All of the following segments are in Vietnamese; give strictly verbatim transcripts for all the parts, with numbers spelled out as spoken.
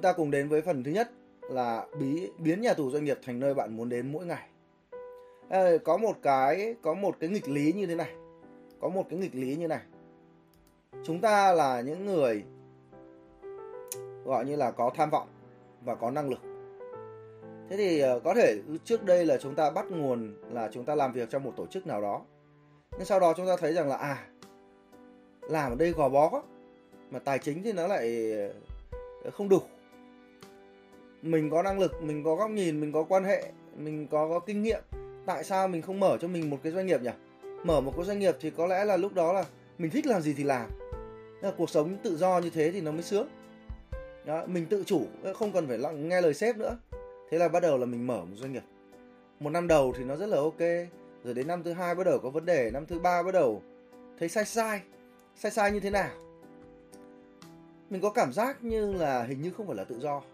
ta cùng đến với phần thứ nhất là bí, biến nhà tù doanh nghiệp thành nơi bạn muốn đến mỗi ngày. À, có một cái có một cái nghịch lý như thế này. Có một cái nghịch lý như này. Chúng ta là những người gọi như là có tham vọng và có năng lực. Thế thì có thể trước đây là chúng ta bắt nguồn là chúng ta làm việc trong một tổ chức nào đó. Nhưng sau đó chúng ta thấy rằng là à, làm ở đây gò bó quá, mà tài chính thì nó lại không đủ. Mình có năng lực, mình có góc nhìn, mình có quan hệ, mình có, có kinh nghiệm. Tại sao mình không mở cho mình một cái doanh nghiệp nhỉ? Mở một cái doanh nghiệp thì có lẽ là lúc đó là mình thích làm gì thì làm. Là cuộc sống tự do như thế thì nó mới sướng. Đó, mình tự chủ, không cần phải nghe lời sếp nữa. Thế là bắt đầu là mình mở một doanh nghiệp. Một năm đầu thì nó rất là ok. Rồi đến năm thứ hai bắt đầu có vấn đề. Năm thứ ba bắt đầu thấy sai sai. Sai sai như thế nào? Mình có cảm giác như là hình như không phải là tự do.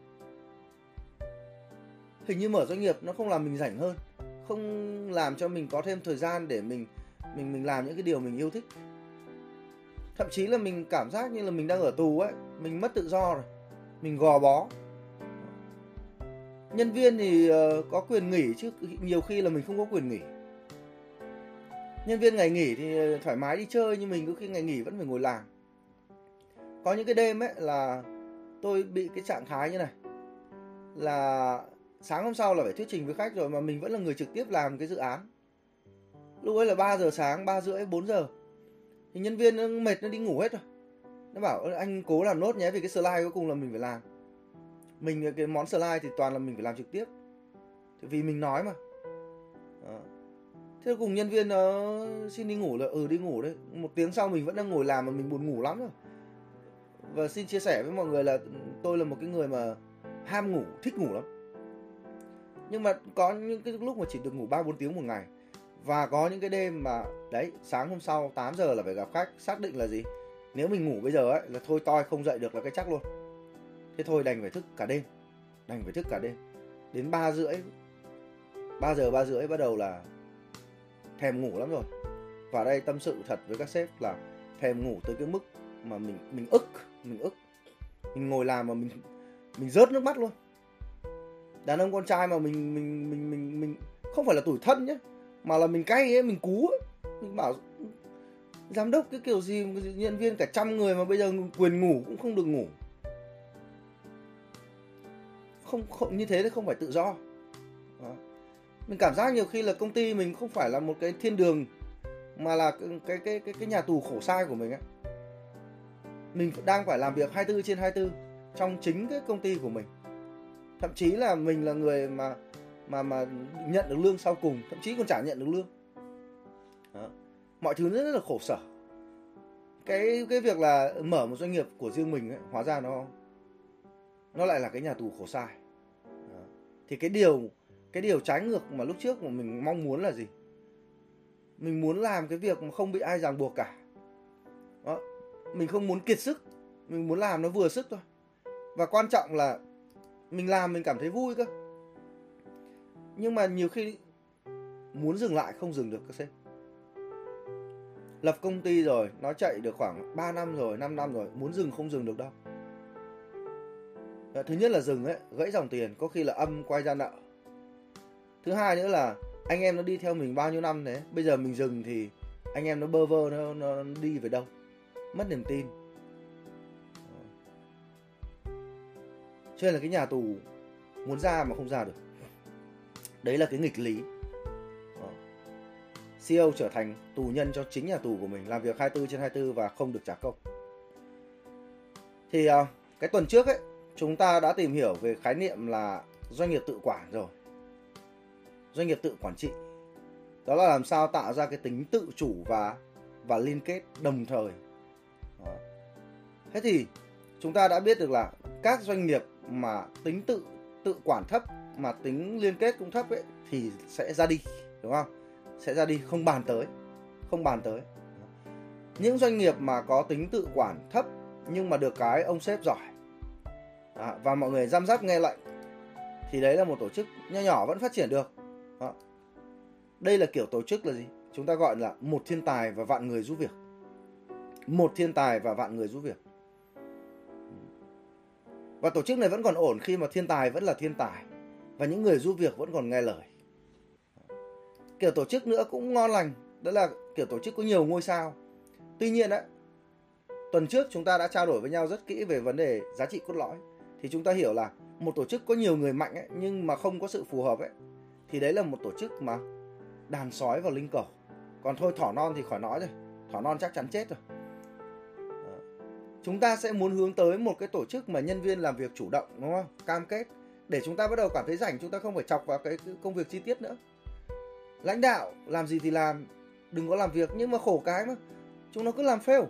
Hình như mở doanh nghiệp nó không làm mình rảnh hơn, không làm cho mình có thêm thời gian để mình mình mình làm những cái điều mình yêu thích. Thậm chí là mình cảm giác như là mình đang ở tù ấy, mình mất tự do rồi, mình gò bó. Nhân viên thì uh, có quyền nghỉ chứ nhiều khi là mình không có quyền nghỉ. Nhân viên ngày nghỉ thì thoải mái đi chơi, nhưng mình có khi ngày nghỉ vẫn phải ngồi làm. Có những cái đêm ấy là tôi bị cái trạng thái như này, là sáng hôm sau là phải thuyết trình với khách rồi mà mình vẫn là người trực tiếp làm cái dự án. Lúc ấy là ba giờ sáng, ba rưỡi, bốn giờ. Thì nhân viên nó mệt, nó đi ngủ hết rồi. Nó bảo anh cố làm nốt nhé, vì cái slide cuối cùng là mình phải làm. Mình cái món slide thì toàn là mình phải làm trực tiếp, thì vì mình nói mà. Đó. Thế cùng nhân viên nó xin đi ngủ là ừ đi ngủ đấy. Một tiếng sau mình vẫn đang ngồi làm mà mình buồn ngủ lắm rồi. Và xin chia sẻ với mọi người là tôi là một cái người mà ham ngủ, thích ngủ lắm. Nhưng mà có những cái lúc mà chỉ được ngủ ba bốn tiếng một ngày. Và có những cái đêm mà đấy, sáng hôm sau tám giờ là phải gặp khách. Xác định là gì? Nếu mình ngủ bây giờ ấy là thôi toi không dậy được là cái chắc luôn. Thế thôi đành phải thức cả đêm. Đành phải thức cả đêm. Đến ba rưỡi, ba giờ ba rưỡi bắt đầu là thèm ngủ lắm rồi. Và đây tâm sự thật với các sếp là thèm ngủ tới cái mức mà mình mình ức, mình ức. Mình ngồi làm mà mình mình rớt nước mắt luôn. Đàn ông con trai mà mình mình mình mình mình không phải là tủi thân nhé, mà là mình cay ấy, mình cú ấy. Mình bảo giám đốc cái kiểu gì, nhân viên cả trăm người mà bây giờ quyền ngủ cũng không được ngủ. Không, không như thế thì không phải tự do. Đó. Mình cảm giác nhiều khi là công ty mình không phải là một cái thiên đường, mà là cái cái cái cái nhà tù khổ sai của mình ấy. Mình đang phải làm việc hai mươi bốn trên hai mươi bốn trong chính cái công ty của mình. Thậm chí là mình là người mà mà mà nhận được lương sau cùng, thậm chí còn chả nhận được lương. Đó. Mọi thứ rất là khổ sở. Cái cái việc là mở một doanh nghiệp của riêng mình ấy, hóa ra nó nó lại là cái nhà tù khổ sai. Đó. Thì cái điều cái điều trái ngược mà lúc trước mà mình mong muốn là gì? Mình muốn làm cái việc mà không bị ai ràng buộc cả. Đó. Mình không muốn kiệt sức, mình muốn làm nó vừa sức thôi. Và quan trọng là mình làm mình cảm thấy vui cơ. Nhưng mà nhiều khi muốn dừng lại không dừng được các sếp. Lập công ty rồi, nó chạy được khoảng ba năm rồi, năm năm rồi, muốn dừng không dừng được đâu. Thứ nhất là dừng ấy, gãy dòng tiền, có khi là âm quay ra nợ. Thứ hai nữa là anh em nó đi theo mình bao nhiêu năm thế, bây giờ mình dừng thì anh em nó bơ vơ, nó, nó đi về đâu, mất niềm tin. Cho nên là cái nhà tù muốn ra mà không ra được. Đấy là cái nghịch lý. xê e ô trở thành tù nhân cho chính nhà tù của mình, làm việc hai mươi bốn trên hai mươi bốn và không được trả công. Thì cái tuần trước ấy, chúng ta đã tìm hiểu về khái niệm là doanh nghiệp tự quản rồi. Doanh nghiệp tự quản trị. Đó là làm sao tạo ra cái tính tự chủ và, và liên kết đồng thời. Đó. Thế thì chúng ta đã biết được là các doanh nghiệp mà tính tự, tự quản thấp mà tính liên kết cũng thấp ấy, thì sẽ ra đi, đúng không? Sẽ ra đi, không bàn tới. Không bàn tới. Những doanh nghiệp mà có tính tự quản thấp nhưng mà được cái ông sếp giỏi, đó, và mọi người răm rắp nghe lệnh, thì đấy là một tổ chức nho nhỏ vẫn phát triển được. Đó. Đây là kiểu tổ chức là gì? Chúng ta gọi là một thiên tài và vạn người giúp việc. Một thiên tài và vạn người giúp việc. Và tổ chức này vẫn còn ổn khi mà thiên tài vẫn là thiên tài và những người giúp việc vẫn còn nghe lời. Kiểu tổ chức nữa cũng ngon lành, đó là kiểu tổ chức có nhiều ngôi sao. Tuy nhiên á, tuần trước chúng ta đã trao đổi với nhau rất kỹ về vấn đề giá trị cốt lõi. Thì chúng ta hiểu là một tổ chức có nhiều người mạnh ấy, nhưng mà không có sự phù hợp ấy, thì đấy là một tổ chức mà đàn sói vào linh cẩu. Còn thôi thỏ non thì khỏi nói rồi, thỏ non chắc chắn chết rồi. Chúng ta sẽ muốn hướng tới một cái tổ chức mà nhân viên làm việc chủ động, đúng không? Cam kết, để chúng ta bắt đầu cảm thấy rảnh, chúng ta không phải chọc vào cái công việc chi tiết nữa. Lãnh đạo làm gì thì làm, đừng có làm việc, nhưng mà khổ cái mà chúng nó cứ làm fail.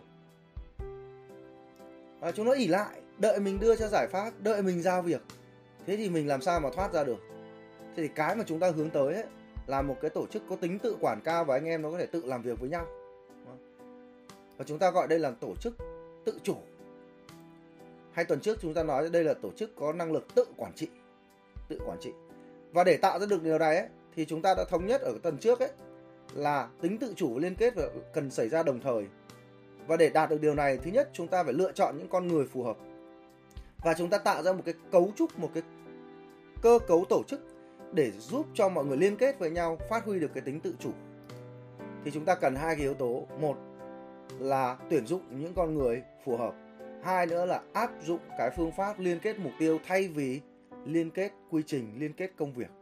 À, chúng nó ỷ lại, đợi mình đưa cho giải pháp, đợi mình giao việc. Thế thì mình làm sao mà thoát ra được? Thế thì cái mà chúng ta hướng tới ấy, là một cái tổ chức có tính tự quản cao và anh em nó có thể tự làm việc với nhau. Và chúng ta gọi đây là tổ chức tự chủ. Hay tuần trước chúng ta nói đây là tổ chức có năng lực tự quản trị. Tự quản trị. Và để tạo ra được điều này ấy, thì chúng ta đã thống nhất ở tuần trước ấy, là tính tự chủ và liên kết cần xảy ra đồng thời. Và để đạt được điều này, thứ nhất chúng ta phải lựa chọn những con người phù hợp. Và chúng ta tạo ra một cái cấu trúc, một cái cơ cấu tổ chức để giúp cho mọi người liên kết với nhau, phát huy được cái tính tự chủ. Thì chúng ta cần hai cái yếu tố. Một là tuyển dụng những con người phù hợp. Hai nữa là áp dụng cái phương pháp liên kết mục tiêu thay vì liên kết quy trình, liên kết công việc.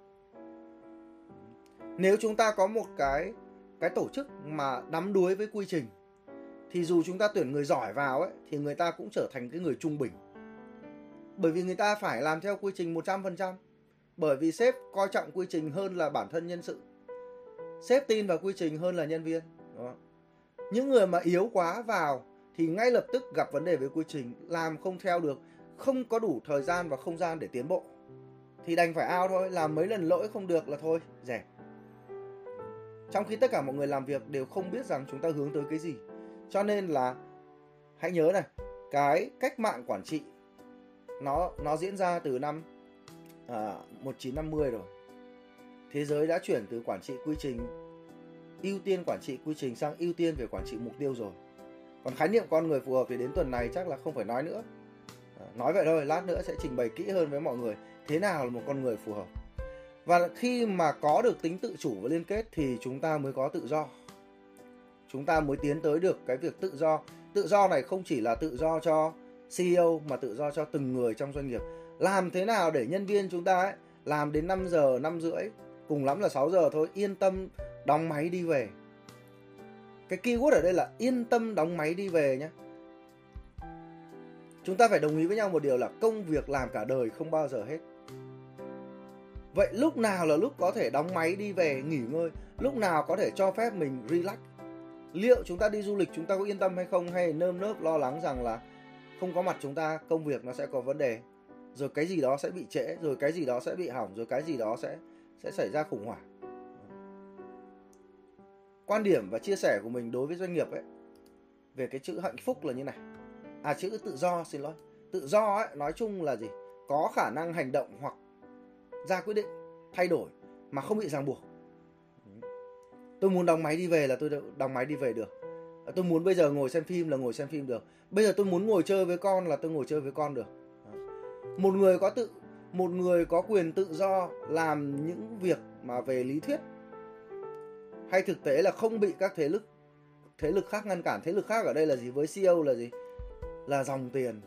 Nếu chúng ta có một cái, cái tổ chức mà đắm đuối với quy trình, thì dù chúng ta tuyển người giỏi vào ấy, thì người ta cũng trở thành cái người trung bình. Bởi vì người ta phải làm theo quy trình một trăm phần trăm. Bởi vì sếp coi trọng quy trình hơn là bản thân nhân sự. Sếp tin vào quy trình hơn là nhân viên. Đó. Những người mà yếu quá vào thì ngay lập tức gặp vấn đề với quy trình, làm không theo được, không có đủ thời gian và không gian để tiến bộ. Thì đành phải out thôi, làm mấy lần lỗi không được là thôi, rẻ. Trong khi tất cả mọi người làm việc đều không biết rằng chúng ta hướng tới cái gì. Cho nên là hãy nhớ này, cái cách mạng quản trị nó, nó diễn ra từ năm à, một nghìn chín trăm năm mươi rồi. Thế giới đã chuyển từ quản trị quy trình, ưu tiên quản trị quy trình sang ưu tiên về quản trị mục tiêu rồi. Còn khái niệm con người phù hợp thì đến tuần này chắc là không phải nói nữa. à, Nói vậy thôi, lát nữa sẽ trình bày kỹ hơn với mọi người thế nào là một con người phù hợp. Và khi mà có được tính tự chủ và liên kết thì chúng ta mới có tự do. Chúng ta mới tiến tới được cái việc tự do. Tự do này không chỉ là tự do cho xê e ô mà tự do cho từng người trong doanh nghiệp. Làm thế nào để nhân viên chúng ta ấy, làm đến năm giờ, năm rưỡi, cùng lắm là sáu giờ thôi, yên tâm đóng máy đi về. Cái keyword ở đây là yên tâm đóng máy đi về nhé. Chúng ta phải đồng ý với nhau một điều là công việc làm cả đời không bao giờ hết. Vậy lúc nào là lúc có thể đóng máy đi về, nghỉ ngơi? Lúc nào có thể cho phép mình relax? Liệu chúng ta đi du lịch chúng ta có yên tâm hay không? Hay nơm nớp lo lắng rằng là không có mặt chúng ta, công việc nó sẽ có vấn đề, rồi cái gì đó sẽ bị trễ, rồi cái gì đó sẽ bị hỏng, rồi cái gì đó sẽ, sẽ xảy ra khủng hoảng. Quan điểm và chia sẻ của mình đối với doanh nghiệp ấy, về cái chữ hạnh phúc là như này. À chữ tự do, xin lỗi. Tự do ấy, nói chung là gì? Có khả năng hành động hoặc ra quyết định, thay đổi mà không bị ràng buộc. Tôi muốn đóng máy đi về là tôi đóng máy đi về được. Tôi muốn bây giờ ngồi xem phim là ngồi xem phim được. Bây giờ tôi muốn ngồi chơi với con là tôi ngồi chơi với con được. Một người có tự, một người có quyền tự do làm những việc mà về lý thuyết hay thực tế là không bị các thế lực thế lực khác ngăn cản. Thế lực khác ở đây là gì? Với xê e ô là gì? Là dòng tiền,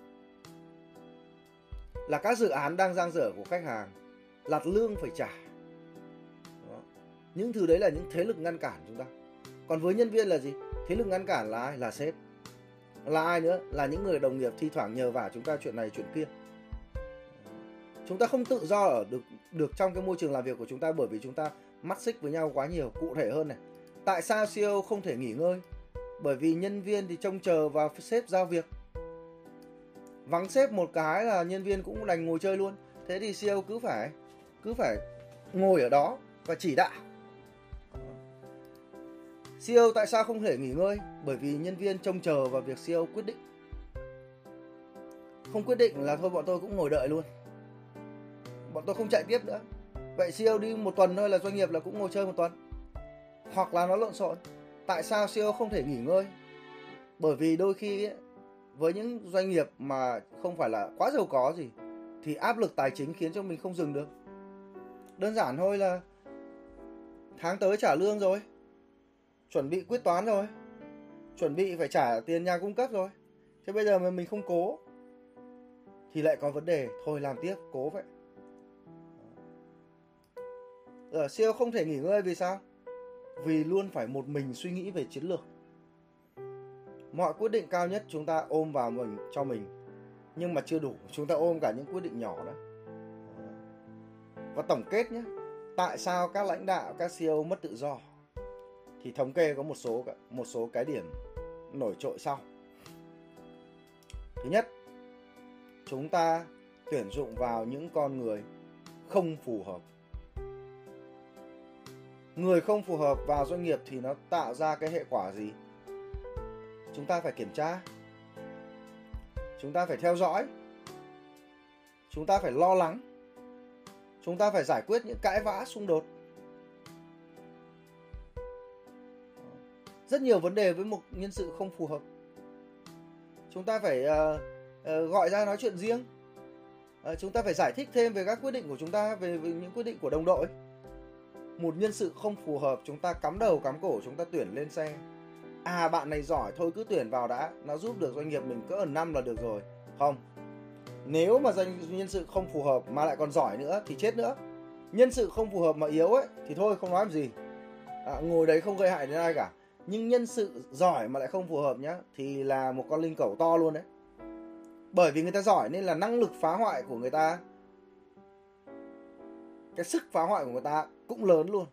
là các dự án đang dang dở của khách hàng, là lương phải trả. Đó. Những thứ đấy là những thế lực ngăn cản chúng ta. Còn với nhân viên là gì? Thế lực ngăn cản là ai? Là sếp. Là ai nữa? Là những người đồng nghiệp thi thoảng nhờ vả chúng ta chuyện này chuyện kia. Chúng ta không tự do ở được, được trong cái môi trường làm việc của chúng ta bởi vì chúng ta mắt xích với nhau quá nhiều. Cụ thể hơn này, tại sao xê e ô không thể nghỉ ngơi? Bởi vì nhân viên thì trông chờ vào sếp giao việc. Vắng sếp một cái là nhân viên cũng đành ngồi chơi luôn. Thế thì xê e ô cứ phải cứ phải ngồi ở đó và chỉ đạo. xê e ô tại sao không thể nghỉ ngơi? Bởi vì nhân viên trông chờ vào việc xê e ô quyết định. Không quyết định là thôi bọn tôi cũng ngồi đợi luôn, bọn tôi không chạy tiếp nữa. Vậy xê e ô đi một tuần thôi là doanh nghiệp là cũng ngồi chơi một tuần. Hoặc là nó lộn xộn. Tại sao xê e ô không thể nghỉ ngơi? Bởi vì đôi khi ấy, với những doanh nghiệp mà không phải là quá giàu có gì, thì áp lực tài chính khiến cho mình không dừng được. Đơn giản thôi là tháng tới trả lương rồi, chuẩn bị quyết toán rồi, chuẩn bị phải trả tiền nhà cung cấp rồi. Thế bây giờ mà mình không cố thì lại có vấn đề, thôi làm tiếp, cố vậy. Ở xê e ô không thể nghỉ ngơi vì sao? Vì luôn phải một mình suy nghĩ về chiến lược. Mọi quyết định cao nhất chúng ta ôm vào mình cho mình, nhưng mà chưa đủ, chúng ta ôm cả những quyết định nhỏ đó. Và tổng kết nhé, tại sao các lãnh đạo, các xê e ô mất tự do? Thì thống kê có một số một số cái điểm nổi trội sau. Thứ nhất, chúng ta tuyển dụng vào những con người không phù hợp. Người không phù hợp vào doanh nghiệp thì nó tạo ra cái hệ quả gì? Chúng ta phải kiểm tra, chúng ta phải theo dõi, chúng ta phải lo lắng, chúng ta phải giải quyết những cãi vã, xung đột. Rất nhiều vấn đề với một nhân sự không phù hợp. Chúng ta phải uh, uh, gọi ra nói chuyện riêng. Uh, chúng ta phải giải thích thêm về các quyết định của chúng ta, về, về những quyết định của đồng đội. Một nhân sự không phù hợp, chúng ta cắm đầu cắm cổ, chúng ta tuyển lên xe. À, bạn này giỏi, thôi cứ tuyển vào đã, nó giúp được doanh nghiệp mình cỡ ẩn năm là được rồi. Không. Nếu mà doanh nhân sự không phù hợp mà lại còn giỏi nữa thì chết nữa. Nhân sự không phù hợp mà yếu ấy thì thôi không nói làm gì. À, ngồi đấy không gây hại đến ai cả. Nhưng nhân sự giỏi mà lại không phù hợp nhá, thì là một con linh cẩu to luôn đấy. Bởi vì người ta giỏi nên là năng lực phá hoại của người ta, cái sức phá hoại của người ta cũng lớn luôn.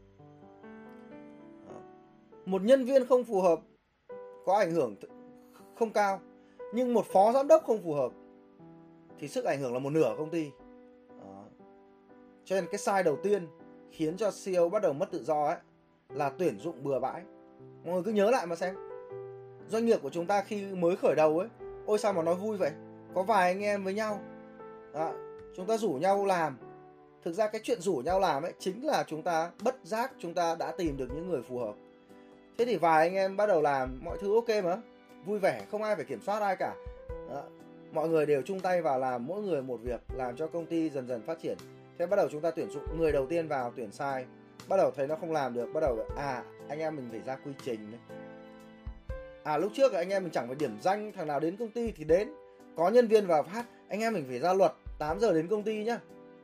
Một nhân viên không phù hợp có ảnh hưởng không cao, nhưng một phó giám đốc không phù hợp thì sức ảnh hưởng là một nửa công ty. Đó. Cho nên cái sai đầu tiên khiến cho xê e ô bắt đầu mất tự do ấy là tuyển dụng bừa bãi. Mọi người cứ nhớ lại mà xem. Doanh nghiệp của chúng ta khi mới khởi đầu ấy, ôi sao mà nói vui vậy, có vài anh em với nhau. Đó. Chúng ta rủ nhau làm. Thực ra cái chuyện rủ nhau làm ấy chính là chúng ta bất giác chúng ta đã tìm được những người phù hợp. Thế thì vài anh em bắt đầu làm, mọi thứ ok mà, vui vẻ, không ai phải kiểm soát ai cả. Đó. Mọi người đều chung tay vào làm, mỗi người một việc, làm cho công ty dần dần phát triển. Thế bắt đầu chúng ta tuyển dụng người đầu tiên vào tuyển sai, bắt đầu thấy nó không làm được, bắt đầu à anh em mình phải ra quy trình đấy. À lúc trước anh em mình chẳng phải điểm danh, thằng nào đến công ty thì đến, có nhân viên vào phát, anh em mình phải ra luật tám giờ đến công ty nhá.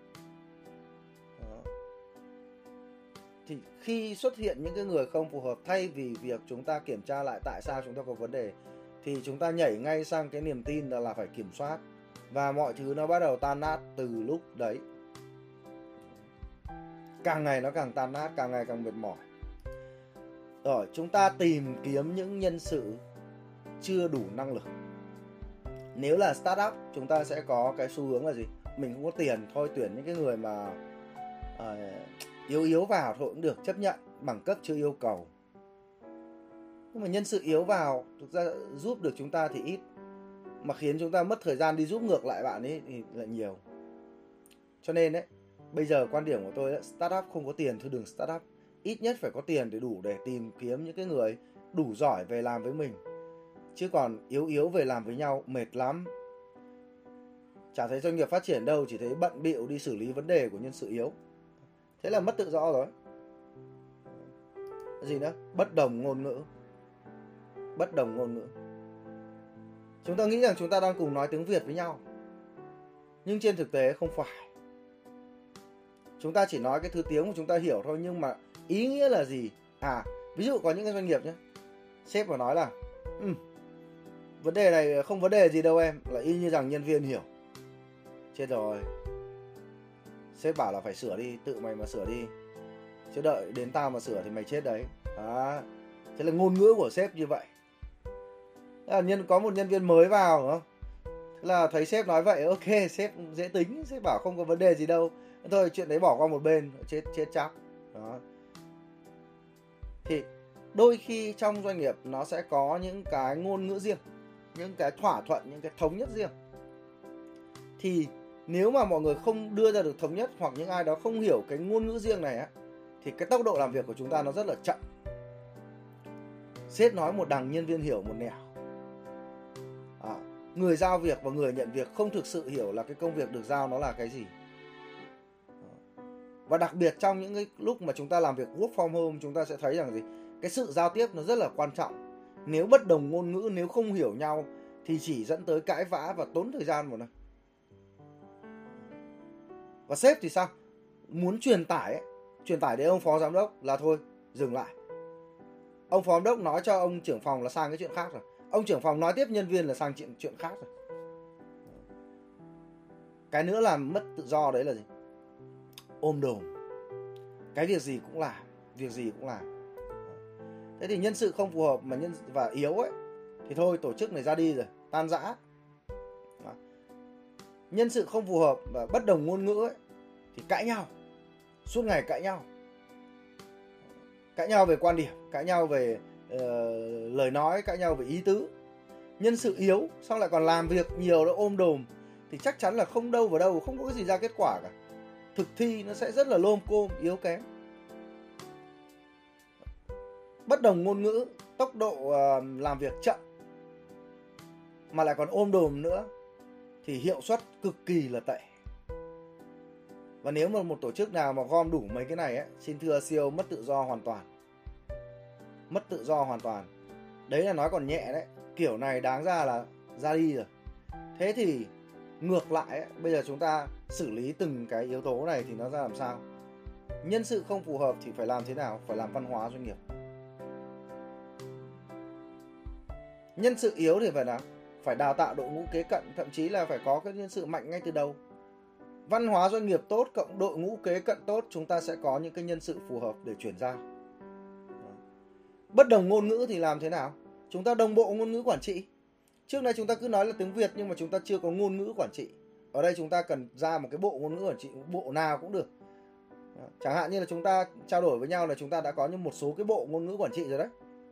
Đó. Thì khi xuất hiện những cái người không phù hợp, thay vì việc chúng ta kiểm tra lại tại sao chúng ta có vấn đề, thì chúng ta nhảy ngay sang cái niềm tin là, là phải kiểm soát. Và mọi thứ nó bắt đầu tan nát từ lúc đấy. Càng ngày nó càng tan nát, càng ngày càng mệt mỏi. Rồi, chúng ta tìm kiếm những nhân sự chưa đủ năng lực. Nếu là startup, chúng ta sẽ có cái xu hướng là gì? Mình không có tiền, thôi tuyển những cái người mà uh, yếu yếu vào thôi cũng được, chấp nhận, bằng cấp chưa yêu cầu. Nhưng mà nhân sự yếu vào thực ra giúp được chúng ta thì ít, mà khiến chúng ta mất thời gian đi giúp ngược lại bạn ấy thì lại nhiều. Cho nên đấy, bây giờ quan điểm của tôi là startup không có tiền thôi đừng startup. Ít nhất phải có tiền để đủ để tìm kiếm những cái người đủ giỏi về làm với mình. Chứ còn yếu yếu về làm với nhau mệt lắm. Chả thấy doanh nghiệp phát triển đâu, chỉ thấy bận bịu đi xử lý vấn đề của nhân sự yếu. Thế là mất tự do rồi. Cái gì nữa? Bất đồng ngôn ngữ. Bất đồng ngôn ngữ. Chúng ta nghĩ rằng chúng ta đang cùng nói tiếng Việt với nhau, nhưng trên thực tế không phải. Chúng ta chỉ nói cái thứ tiếng mà chúng ta hiểu thôi, nhưng mà ý nghĩa là gì? À, ví dụ có những cái doanh nghiệp nhé, sếp mà nói là um, vấn đề này không vấn đề gì đâu em, là y như rằng nhân viên hiểu. Chết rồi. Sếp bảo là phải sửa đi, tự mày mà sửa đi, chứ đợi đến tao mà sửa thì mày chết đấy. Đó. Thế là ngôn ngữ của sếp như vậy. Là nhân có một nhân viên mới vào đúng không? Thế là thấy sếp nói vậy, ok, sếp dễ tính, sếp bảo không có vấn đề gì đâu, thôi chuyện đấy bỏ qua một bên, chết chết chắc. Đó. Thì đôi khi trong doanh nghiệp nó sẽ có những cái ngôn ngữ riêng, những cái thỏa thuận, những cái thống nhất riêng. Thì nếu mà mọi người không đưa ra được thống nhất, hoặc những ai đó không hiểu cái ngôn ngữ riêng này á, thì cái tốc độ làm việc của chúng ta nó rất là chậm. Sếp nói một đằng, nhân viên hiểu một nẻo. À, người giao việc và người nhận việc không thực sự hiểu là cái công việc được giao nó là cái gì. Và đặc biệt trong những cái lúc mà chúng ta làm việc work from home, chúng ta sẽ thấy rằng gì? Cái sự giao tiếp nó rất là quan trọng. Nếu bất đồng ngôn ngữ, nếu không hiểu nhau thì chỉ dẫn tới cãi vã và tốn thời gian một năm. Và sếp thì sao? Muốn truyền tải ấy, truyền tải đến ông phó giám đốc là thôi, dừng lại. Ông phó giám đốc nói cho ông trưởng phòng là sang cái chuyện khác rồi. Ông trưởng phòng nói tiếp nhân viên là sang chuyện chuyện khác rồi. Cái nữa làm mất tự do đấy là gì? Ôm đồm. Cái việc gì cũng làm, việc gì cũng làm. Thế thì nhân sự không phù hợp mà nhân và yếu ấy thì thôi, tổ chức này ra đi rồi, tan rã. Nhân sự không phù hợp và bất đồng ngôn ngữ ấy thì cãi nhau, suốt ngày cãi nhau. Cãi nhau về quan điểm, cãi nhau về uh, lời nói, cãi nhau về ý tứ. Nhân sự yếu, xong lại còn làm việc nhiều, nó ôm đồm thì chắc chắn là không đâu vào đâu, không có cái gì ra kết quả cả. Thực thi nó sẽ rất là lôm côm, yếu kém. Bất đồng ngôn ngữ, tốc độ uh, làm việc chậm mà lại còn ôm đồm nữa thì hiệu suất cực kỳ là tệ. Và nếu mà một tổ chức nào mà gom đủ mấy cái này ấy, xin thưa xê e ô mất tự do hoàn toàn. Mất tự do hoàn toàn. Đấy là nói còn nhẹ đấy. Kiểu này đáng ra là ra đi rồi. Thế thì ngược lại ấy, bây giờ chúng ta xử lý từng cái yếu tố này thì nó ra làm sao? Nhân sự không phù hợp thì phải làm thế nào? Phải làm văn hóa doanh nghiệp. Nhân sự yếu thì phải nào? Phải đào tạo đội ngũ kế cận, thậm chí là phải có cái nhân sự mạnh ngay từ đầu. Văn hóa doanh nghiệp tốt cộng đội ngũ kế cận tốt, chúng ta sẽ có những cái nhân sự phù hợp để chuyển giao. Bất đồng ngôn ngữ thì làm thế nào? Chúng ta đồng bộ ngôn ngữ quản trị. Trước đây chúng ta cứ nói là tiếng Việt nhưng mà chúng ta chưa có ngôn ngữ quản trị. Ở đây chúng ta cần ra một cái bộ ngôn ngữ quản trị, bộ nào cũng được. Chẳng hạn như là chúng ta trao đổi với nhau là chúng ta đã có một số cái bộ ngôn ngữ quản trị rồi đấy.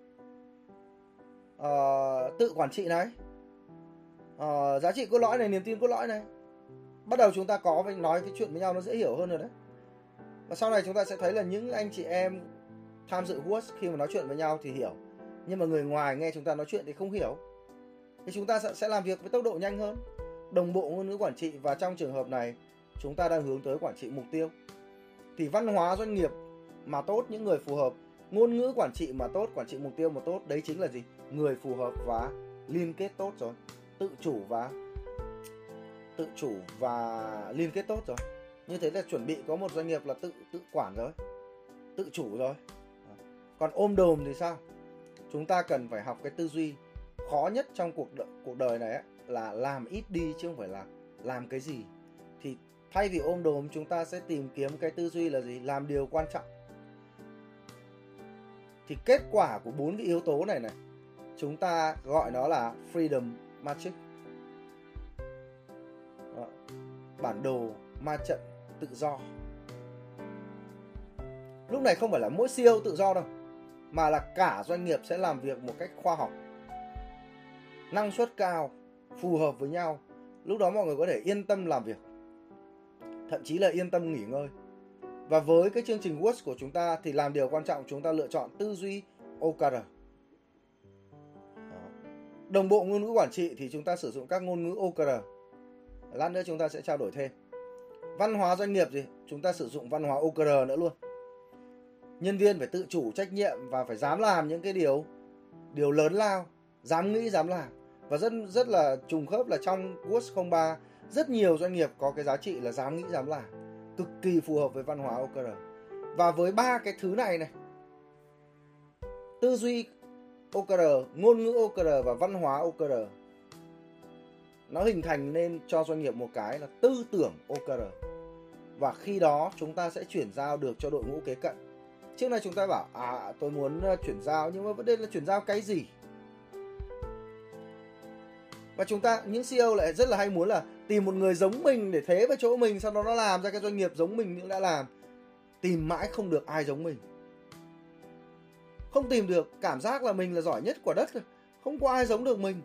À, tự quản trị này, à, giá trị cốt lõi này, niềm tin cốt lõi này. Bắt đầu chúng ta có với nói cái chuyện với nhau nó dễ hiểu hơn rồi đấy. Và sau này chúng ta sẽ thấy là những anh chị em tham dự Word khi mà nói chuyện với nhau thì hiểu, nhưng mà người ngoài nghe chúng ta nói chuyện thì không hiểu. Thì chúng ta sẽ làm việc với tốc độ nhanh hơn, đồng bộ ngôn ngữ quản trị. Và trong trường hợp này chúng ta đang hướng tới quản trị mục tiêu. Thì văn hóa doanh nghiệp mà tốt, những người phù hợp, ngôn ngữ quản trị mà tốt, quản trị mục tiêu mà tốt, đấy chính là gì? Người phù hợp và liên kết tốt rồi, tự chủ và tự chủ và liên kết tốt rồi. Như thế là chuẩn bị có một doanh nghiệp là tự tự quản rồi, tự chủ rồi. Còn ôm đồm thì sao? Chúng ta cần phải học cái tư duy khó nhất trong cuộc đời, cuộc đời này ấy, là làm ít đi chứ không phải là làm cái gì. Thì thay vì ôm đồm, chúng ta sẽ tìm kiếm cái tư duy là gì? Làm điều quan trọng. Thì kết quả của bốn cái yếu tố này này, chúng ta gọi nó là Freedom Matrix. Đó. Bản đồ ma trận tự do. Lúc này không phải là mỗi xê e ô tự do đâu, mà là cả doanh nghiệp sẽ làm việc một cách khoa học, năng suất cao, phù hợp với nhau. Lúc đó mọi người có thể yên tâm làm việc, thậm chí là yên tâm nghỉ ngơi. Và với cái chương trình Works của chúng ta thì làm điều quan trọng, chúng ta lựa chọn tư duy ô ca rờ. Đồng bộ ngôn ngữ quản trị thì chúng ta sử dụng các ngôn ngữ ô ca rờ. Lát nữa chúng ta sẽ trao đổi thêm. Văn hóa doanh nghiệp gì? Chúng ta sử dụng văn hóa ô ca rờ nữa luôn. Nhân viên phải tự chủ trách nhiệm và phải dám làm những cái điều điều lớn lao, dám nghĩ dám làm. Và rất rất là trùng khớp là trong Works không ba rất nhiều doanh nghiệp có cái giá trị là dám nghĩ dám làm, cực kỳ phù hợp với văn hóa ô ca rờ. Và với ba cái thứ này này, tư duy ô ca rờ, ngôn ngữ ô ca rờ và văn hóa ô ca rờ, nó hình thành nên cho doanh nghiệp một cái là tư tưởng ô ca rờ. Và khi đó chúng ta sẽ chuyển giao được cho đội ngũ kế cận. Trước này chúng ta bảo à tôi muốn chuyển giao, nhưng mà vấn đề là chuyển giao cái gì? Và chúng ta, những xê e ô lại rất là hay muốn là tìm một người giống mình để thế vào chỗ mình, sau đó nó làm ra cái doanh nghiệp giống mình những đã làm. Tìm mãi không được ai giống mình. Không tìm được, cảm giác là mình là giỏi nhất quả đất, không có ai giống được mình.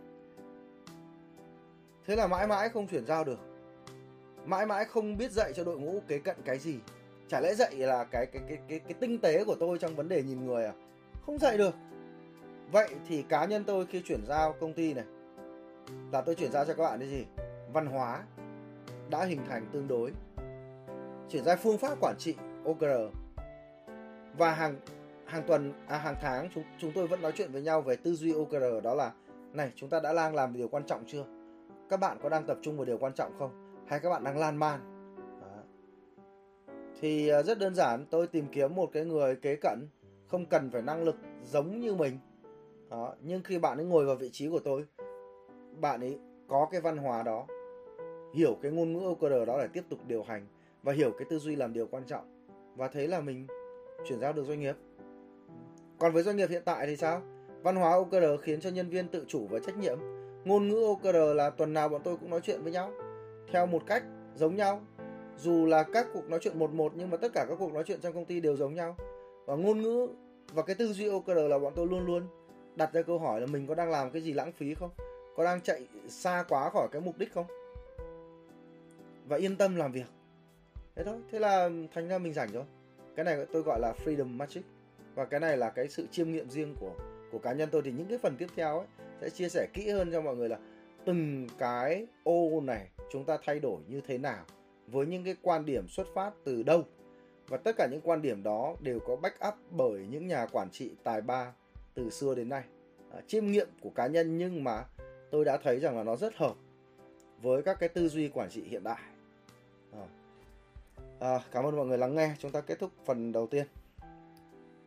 Thế là mãi mãi không chuyển giao được. Mãi mãi không biết dạy cho đội ngũ kế cận cái gì. Chả lẽ dạy là cái cái cái cái cái tinh tế của tôi trong vấn đề nhìn người à? Không dạy được. Vậy thì cá nhân tôi khi chuyển giao công ty này, là tôi chuyển giao cho các bạn cái gì? Văn hóa đã hình thành tương đối, chuyển giao phương pháp quản trị ô ca rờ, và hàng hàng tuần à, hàng tháng chúng chúng tôi vẫn nói chuyện với nhau về tư duy ô ca rờ, đó là này, chúng ta đã đang làm điều quan trọng chưa? Các bạn có đang tập trung vào điều quan trọng không? Hay các bạn đang lan man? Đó. Thì rất đơn giản, tôi tìm kiếm một cái người kế cận, không cần phải năng lực giống như mình. Đó. Nhưng khi bạn ấy ngồi vào vị trí của tôi, bạn ấy có cái văn hóa đó, hiểu cái ngôn ngữ ô ca rờ đó để tiếp tục điều hành, và hiểu cái tư duy làm điều quan trọng, và thế là mình chuyển giao được doanh nghiệp. Còn với doanh nghiệp hiện tại thì sao? Văn hóa ô ca rờ khiến cho nhân viên tự chủ và trách nhiệm. Ngôn ngữ ô ca rờ là tuần nào bọn tôi cũng nói chuyện với nhau theo một cách giống nhau. Dù là các cuộc nói chuyện một một, nhưng mà tất cả các cuộc nói chuyện trong công ty đều giống nhau. Và ngôn ngữ và cái tư duy ô ca rờ là bọn tôi luôn luôn đặt ra câu hỏi là mình có đang làm cái gì lãng phí không? Có đang chạy xa quá khỏi cái mục đích không? Và yên tâm làm việc. Thế thôi, thế là thành ra mình rảnh rồi. Cái này tôi gọi là Freedom Magic. Và cái này là cái sự chiêm nghiệm riêng của, của cá nhân tôi. Thì những cái phần tiếp theo ấy sẽ chia sẻ kỹ hơn cho mọi người là từng cái ô này chúng ta thay đổi như thế nào, với những cái quan điểm xuất phát từ đâu. Và tất cả những quan điểm đó đều có back up bởi những nhà quản trị tài ba từ xưa đến nay. À, chiêm nghiệm của cá nhân, nhưng mà tôi đã thấy rằng là nó rất hợp với các cái tư duy quản trị hiện đại. À, à, cảm ơn mọi người lắng nghe. Chúng ta kết thúc phần đầu tiên.